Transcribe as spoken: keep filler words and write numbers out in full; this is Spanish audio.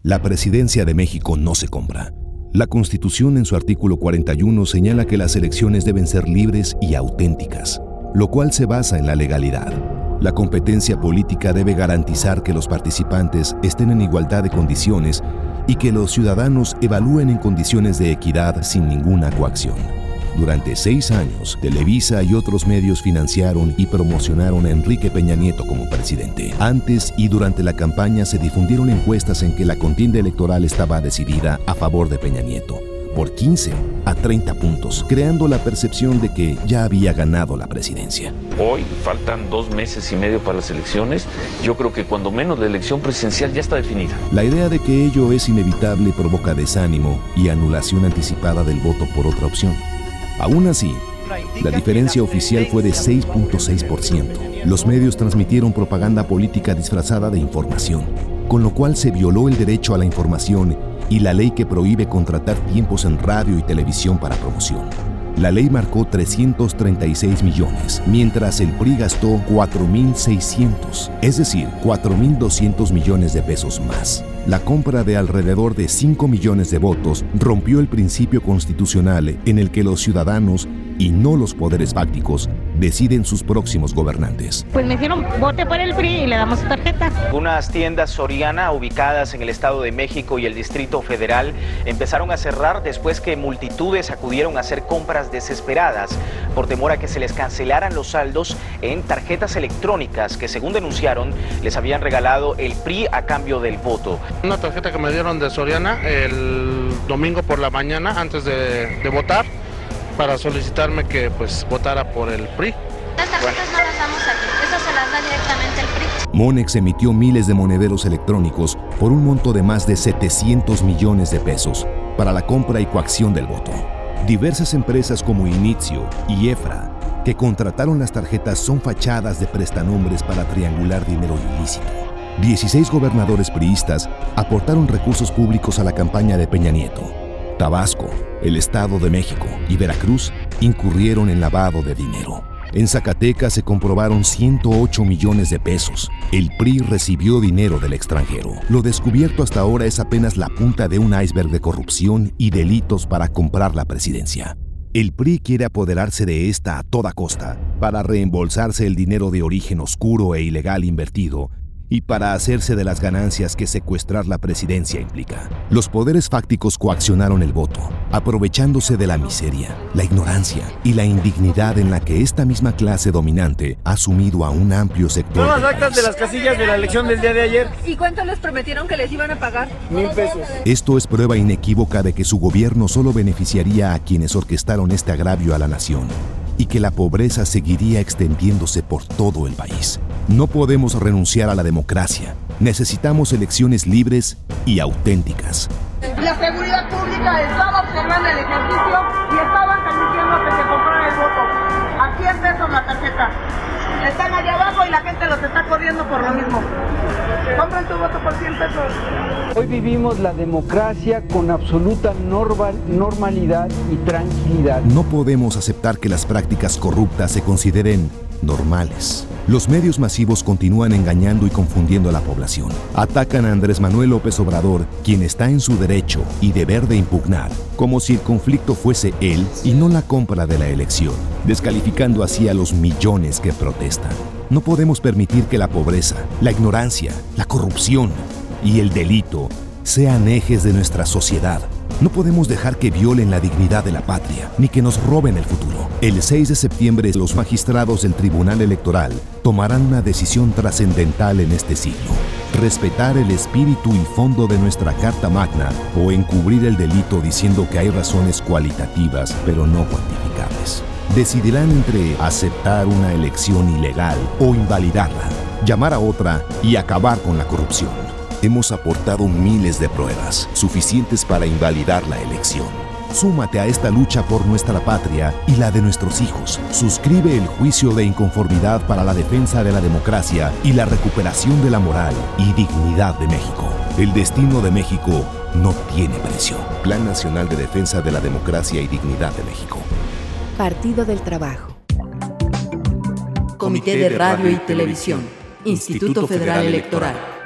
La presidencia de México no se compra. La Constitución en su artículo cuarenta y uno señala que las elecciones deben ser libres y auténticas, lo cual se basa en la legalidad. La competencia política debe garantizar que los participantes estén en igualdad de condiciones y que los ciudadanos evalúen en condiciones de equidad sin ninguna coacción. Durante seis años, Televisa y otros medios financiaron y promocionaron a Enrique Peña Nieto como presidente. Antes y durante la campaña se difundieron encuestas en que la contienda electoral estaba decidida a favor de Peña Nieto, por quince a treinta puntos, creando la percepción de que ya había ganado la presidencia. Hoy faltan dos meses y medio para las elecciones. Yo creo que cuando menos la elección presidencial ya está definida. La idea de que ello es inevitable provoca desánimo y anulación anticipada del voto por otra opción. Aún así, la diferencia oficial fue de seis punto seis por ciento. Los medios transmitieron propaganda política disfrazada de información, con lo cual se violó el derecho a la información y la ley que prohíbe contratar tiempos en radio y televisión para promoción. La ley marcó trescientos treinta y seis millones, mientras el P R I gastó cuatro mil seiscientos, es decir, cuatro mil doscientos millones de pesos más. La compra de alrededor de cinco millones de votos rompió el principio constitucional en el que los ciudadanos, y no los poderes fácticos, deciden sus próximos gobernantes. Pues me dijeron, vote por el P R I y le damos su tarjeta. Unas tiendas Soriana ubicadas en el Estado de México y el Distrito Federal empezaron a cerrar después que multitudes acudieron a hacer compras desesperadas por temor a que se les cancelaran los saldos en tarjetas electrónicas que, según denunciaron, les habían regalado el P R I a cambio del voto. Una tarjeta que me dieron de Soriana el domingo por la mañana antes de, de votar, para solicitarme que pues votara por el P R I. Las tarjetas bueno. no las damos aquí, eso se las da directamente el P R I. Monex emitió miles de monederos electrónicos por un monto de más de setecientos millones de pesos para la compra y coacción del voto. Diversas empresas como Inicio y Efra, que contrataron las tarjetas, son fachadas de prestanombres para triangular dinero ilícito. dieciséis gobernadores priistas aportaron recursos públicos a la campaña de Peña Nieto. Tabasco, el Estado de México y Veracruz incurrieron en lavado de dinero. En Zacatecas se comprobaron ciento ocho millones de pesos. El P R I recibió dinero del extranjero. Lo descubierto hasta ahora es apenas la punta de un iceberg de corrupción y delitos para comprar la presidencia. El P R I quiere apoderarse de esta a toda costa para reembolsarse el dinero de origen oscuro e ilegal invertido y para hacerse de las ganancias que secuestrar la presidencia implica. Los poderes fácticos coaccionaron el voto, aprovechándose de la miseria, la ignorancia y la indignidad en la que esta misma clase dominante ha sumido a un amplio sector. Son las actas de las casillas de la elección del día de ayer. ¿Y cuánto les prometieron que les iban a pagar? Mil pesos. Esto es prueba inequívoca de que su gobierno solo beneficiaría a quienes orquestaron este agravio a la nación, y que la pobreza seguiría extendiéndose por todo el país. No podemos renunciar a la democracia. Necesitamos elecciones libres y auténticas. La seguridad pública estaba observando el ejercicio y estaban permitiendo que se comprara el voto. A cien pesos la tarjeta. Están allá abajo y la gente los está corriendo por lo mismo. Compren tu voto por cien pesos. Hoy vivimos la democracia con absoluta normal, normalidad y tranquilidad. No podemos aceptar que las prácticas corruptas se consideren normales. Los medios masivos continúan engañando y confundiendo a la población. Atacan a Andrés Manuel López Obrador, quien está en su derecho y deber de impugnar, como si el conflicto fuese él y no la compra de la elección, descalificando así a los millones que protestan. No podemos permitir que la pobreza, la ignorancia, la corrupción y el delito sean ejes de nuestra sociedad. No podemos dejar que violen la dignidad de la patria, ni que nos roben el futuro. El seis de septiembre, los magistrados del Tribunal Electoral tomarán una decisión trascendental en este siglo: respetar el espíritu y fondo de nuestra Carta Magna o encubrir el delito diciendo que hay razones cualitativas, pero no cuantificables. Decidirán entre aceptar una elección ilegal o invalidarla, llamar a otra y acabar con la corrupción. Hemos aportado miles de pruebas, suficientes para invalidar la elección. Súmate a esta lucha por nuestra patria y la de nuestros hijos. Suscribe el juicio de inconformidad para la defensa de la democracia y la recuperación de la moral y dignidad de México. El destino de México no tiene precio. Plan Nacional de Defensa de la Democracia y Dignidad de México. Partido del Trabajo. Comité de Radio y Televisión. Instituto Federal Electoral.